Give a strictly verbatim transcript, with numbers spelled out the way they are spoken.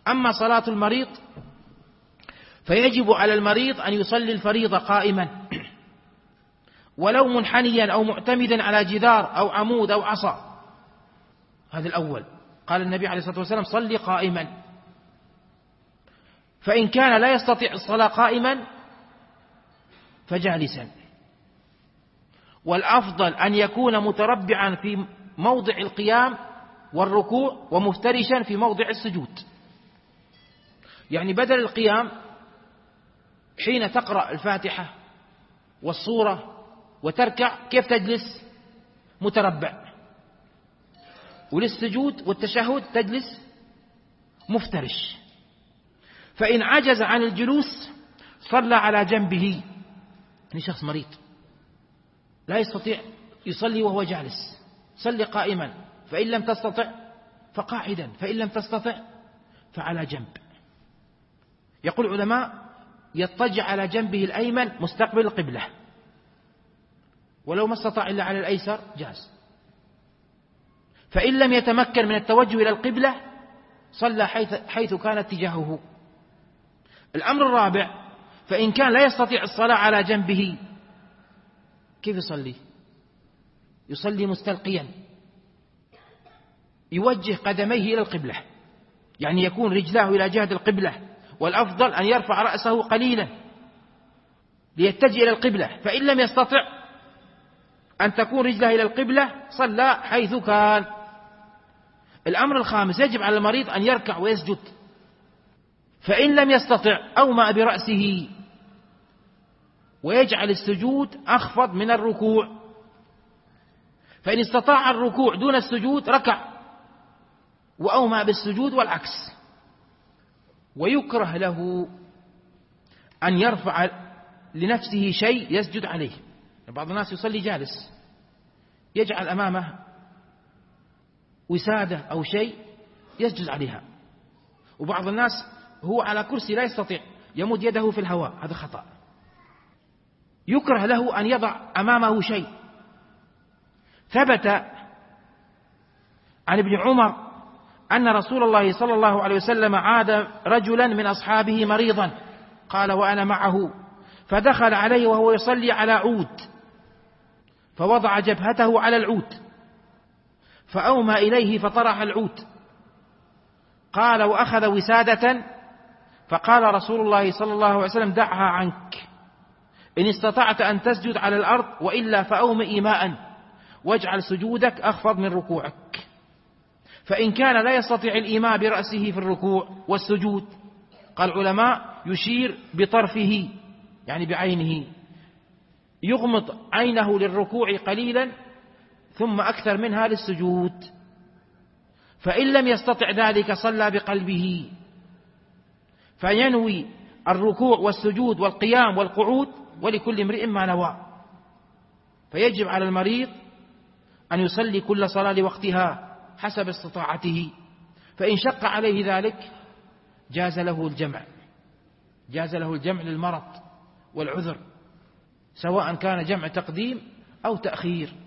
أما صلاة المريض فيجب على المريض أن يصلي الفريضة قائما ولو منحنيا أو معتمدا على جدار أو عمود أو عصا. هذا الأول. قال النبي عليه الصلاة والسلام: صلي قائما. فإن كان لا يستطيع الصلاة قائما فجالسا، والأفضل أن يكون متربعا في موضع القيام والركوع ومفترشا في موضع السجود. يعني بدل القيام حين تقرأ الفاتحة والصورة وتركع كيف تجلس؟ متربع. وللسجود والتشهد تجلس مفترش. فإن عجز عن الجلوس صلى على جنبه. يعني شخص مريض لا يستطيع يصلي وهو جالس، صلي قائما، فإن لم تستطع فقاعدا، فإن لم تستطع فعلى جنب. يقول العلماء: يضطجع على جنبه الأيمن مستقبل القبلة، ولو ما استطاع إلا على الأيسر جاز. فإن لم يتمكن من التوجه إلى القبلة صلى حيث, حيث كان اتجاهه. الأمر الرابع: فإن كان لا يستطيع الصلاة على جنبه كيف يصلي؟ يصلي مستلقيا، يوجه قدميه إلى القبلة، يعني يكون رجلاه إلى جهة القبلة، والأفضل أن يرفع رأسه قليلا ليتجه إلى القبلة. فإن لم يستطع أن تكون رجله إلى القبلة صلى حيث كان. الأمر الخامس: يجب على المريض أن يركع ويسجد، فإن لم يستطع أومأ برأسه ويجعل السجود أخفض من الركوع. فإن استطاع الركوع دون السجود ركع وأومأ بالسجود والعكس. ويكره له أن يرفع لنفسه شيء يسجد عليه. بعض الناس يصلي جالس يجعل أمامه وسادة أو شيء يسجد عليها، وبعض الناس هو على كرسي لا يستطيع يمد يده في الهواء، هذا خطأ. يكره له أن يضع أمامه شيء. ثبت عن ابن عمر أن رسول الله صلى الله عليه وسلم عاد رجلا من أصحابه مريضا، قال: وأنا معه، فدخل عليه وهو يصلي على عود، فوضع جبهته على العود فأومى إليه فطرح العود. قال: وأخذ وسادة، فقال رسول الله صلى الله عليه وسلم: دعها عنك، إن استطعت أن تسجد على الأرض، وإلا فأومئ إيماء، واجعل سجودك أخفض من ركوعك. فإن كان لا يستطيع الإيماء برأسه في الركوع والسجود، قال العلماء: يشير بطرفه، يعني بعينه، يغمض عينه للركوع قليلا ثم أكثر منها للسجود. فإن لم يستطع ذلك صلى بقلبه، فينوي الركوع والسجود والقيام والقعود، ولكل امرئ ما نوى. فيجب على المريض أن يصلي كل صلاة لوقتها حسب استطاعته، فإن شق عليه ذلك جاز له الجمع، جاز له الجمع للمرض والعذر، سواء كان جمع تقديم أو تأخير.